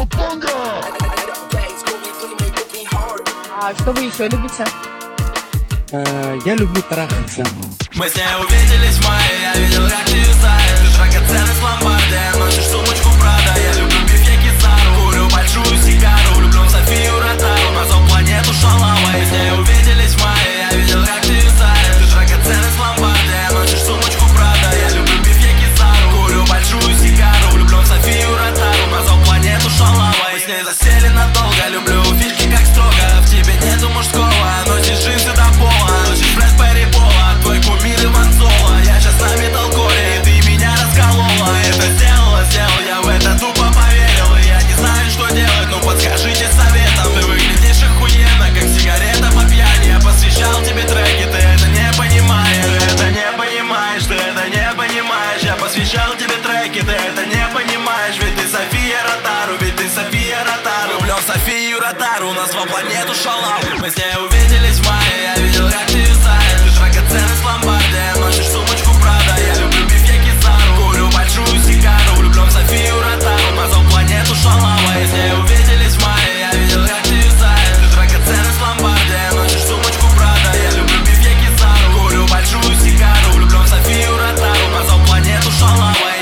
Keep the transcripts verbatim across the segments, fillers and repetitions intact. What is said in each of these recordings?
А что вы еще любите? Э, я люблю трахаться. Мы с ней увиделись в мае, я видел, как ты юзаешь. Ты драгоценность Ломбардия, носишь сумочку Прада. Я люблю пив, я кизару, курю большую сигару. Влюблен в Софию Ротару, назвал планету Шалава. Мы с ней увиделись в мае, я видел, как ты юзаешь. Ты драгоценность Ломбардия, носишь сумочку Прада. Я люблю пив, я кизару, курю большую сигару. Влюблен в Софию Ротару, назвал планету Шалава. Мы с ней засели надолго, люблю фишки как строго. В тебе нету мужского, носишь джинсы до пола. Носишь Блэкберри Пола, твой кумир Иван-Соло. Я сейчас на металкоре, и ты меня расколола. Это сделала, сделал, я в это тупо поверил. И я не знаю, что делать, ну подскажите советом. Ты выглядишь охуенно, как сигарета по пьяни. Я посвящал тебе треки, ты это не понимаешь. Ты это не понимаешь, ты это не понимаешь. Я посвящал тебе треки, ты это не понимаешь. Ведь ты София Ротару, ведь ты София Ротару. Влюблен в Софию Ротару, назвал планету Шалаву. Мы с ней увиделись в мае, я видел, как ты юзаешь. Ты драгоценность Ломбардия, носишь сумочку Прада. Я люблю пив, я кизару, курю большую сигару. Влюблен в Софию Ротару, назвал планету Шалава. Мы с ней увиделись в мае, я видел, как ты юзаешь. Ты драгоценность Ломбардия, носишь сумочку Прада. Я люблю пив, я кизару, курю большую сигару. Влюблен в Софию Ротару, назвал планету Шалавой.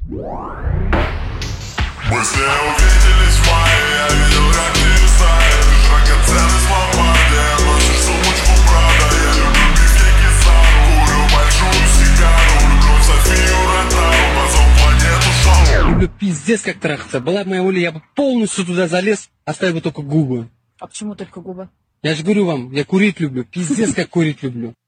Мы с ней увиделись в мае, я видел, как ты юзаешь. Ты драгоценность Ломбардия, носишь сумочку Прада. Я люблю пив, я кизару, курю большую сигару. Влюблен в Софию Ротару, назвал планету Шалаву. Люблю пиздец как трахаться. Была бы моя воля, я бы полностью туда залез, оставил бы только губы. А почему только губы? Я же говорю вам, я курить люблю, пиздец как курить люблю.